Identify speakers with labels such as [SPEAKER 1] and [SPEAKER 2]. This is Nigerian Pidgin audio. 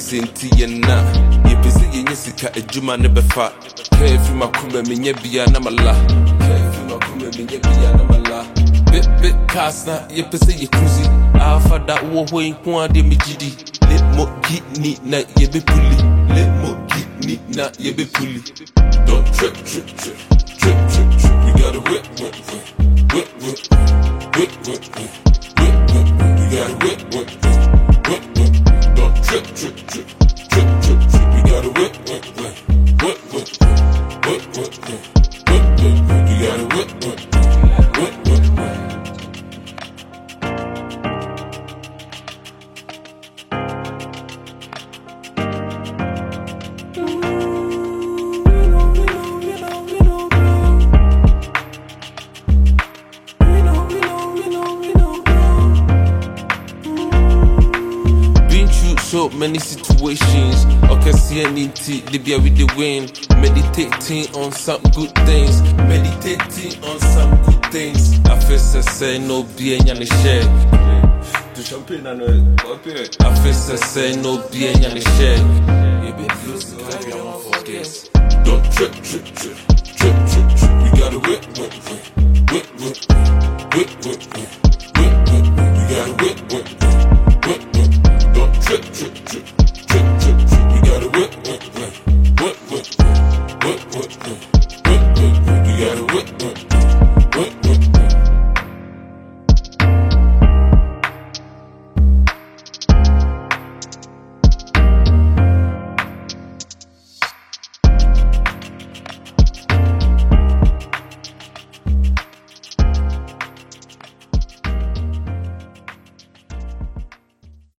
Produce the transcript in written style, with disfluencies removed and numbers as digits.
[SPEAKER 1] senti yena. Ye busy yenye sika ejuma nebefa. Carefree makume minye biya na mala. Carefree makume minye biya na mala. Bit cast na ye busy ye cruisy. Alpha that wo hoin kwa de mi jidi. Let mo gitni na ye be puli. Let mo gitni na ye be puli. Don't trip. We gotta whip. We gotta whip. Don't trip. We gotta whip. We gotta whip. So many situations, okay, see anything, Libya with the win. Meditating on some good things. I feel say no bien and share. The champagne and I feel say no bien and share. You be close to like I won't forget. Don't trip.